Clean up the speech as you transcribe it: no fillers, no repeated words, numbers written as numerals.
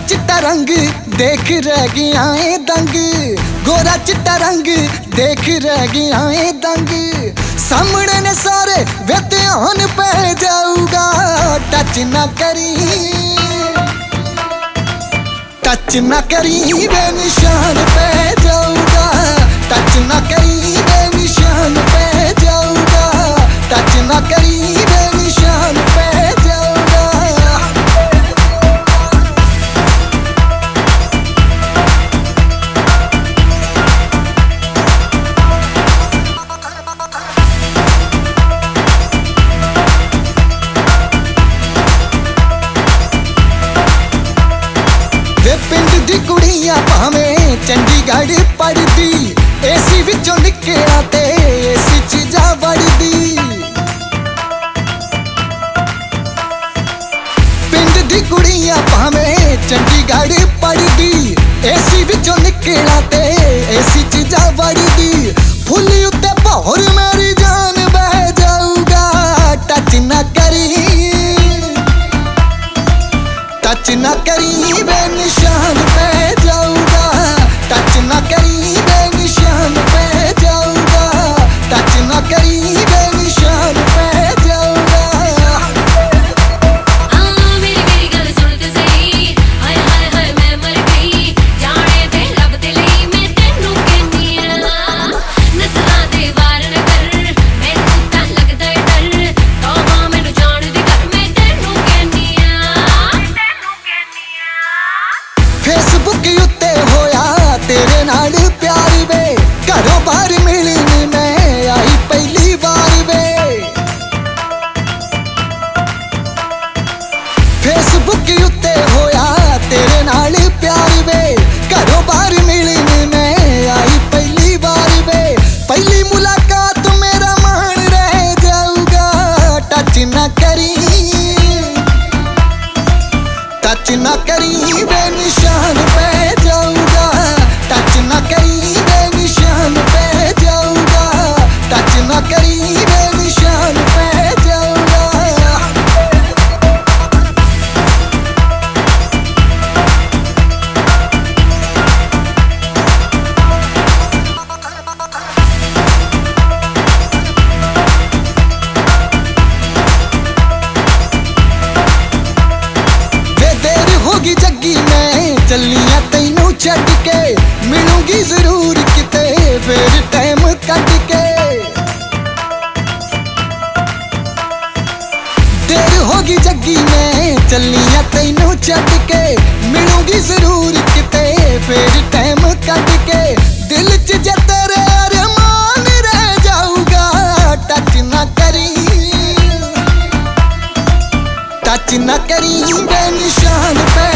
चिट्टा रंग देख रह गया है दंग, गोरा चिट्टा रंग देख रह गया है दंग। सामने ने सारे वे ध्यान पे जाऊगा, टच ना करी वे निशान पे जाऊगा, टच ना करी वे निशान पे जाऊगा, टच ना करी वे निशान पे जाऊगा। वे पिंड दी कुड़ियां भावें चंडीगढ़ पढ़दी, एसी विचों निकलिया ते एसी च जा वड़दी। पिंड दी कुड़ियां भावें चंडीगढ़ पढ़दी, एसी विचों निकलिया ते एसी च जा वड़दी। फुल्ली उत्ते भौर मेरी जान बह जाऊगा, टच ना करी वे निशान पे जाऊगा, टच ना करी वे निशान पे जाऊगा, टच ना करी वे निशान पे जाऊगा। मेरी गल सुन ते सही, हाय हाय हाय मैं मर गई, जाने ते लब ते लई मैं तेनू कहनी आ। नजरां दे वार न कर, मैनू तां लगदा है डर, तौबा मैनू जान दे कर, मैं तेनू कहनी आ। फेसबुक उत्ते होया तेरे नाल प्यार वे, घरों बाहर मिलनी मैं आई पहली बार वे। फेसबुक उत्ते होया तेरे नाल प्यार वे, घरों बाहर मिलनी मैं आई पहली बार वे। पहली मुलाकात मेरा मान रह जाऊगा, टच ना करी वे निशान पे जाऊगा, टच ना करी वे निशान पे जाऊगा, टच ना करी वे निशान पे जाऊगा। होगी जग्गी मैं चलिया तैनू छड्ड के, मिलूंगी जरूर किते फिर टाइम कट के। देर होगी जग्गी मैं चलिया तैनू छड्ड के, मिलूंगी जरूर किते फिर टाइम कट के। दिल च जे तेरे अरमान रह जाऊगा, टच ना करी वे निशान पे